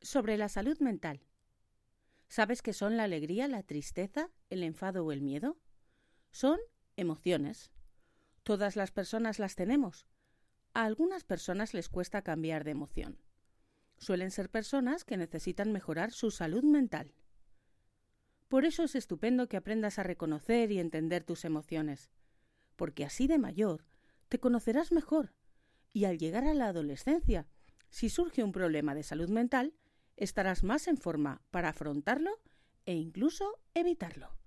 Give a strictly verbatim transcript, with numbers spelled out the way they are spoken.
Sobre la salud mental. ¿Sabes qué son la alegría, la tristeza, el enfado o el miedo? Son emociones. Todas las personas las tenemos. A algunas personas les cuesta cambiar de emoción. Suelen ser personas que necesitan mejorar su salud mental. Por eso es estupendo que aprendas a reconocer y entender tus emociones, porque así de mayor te conocerás mejor y al llegar a la adolescencia, si surge un problema de salud mental, estarás más en forma para afrontarlo e incluso evitarlo.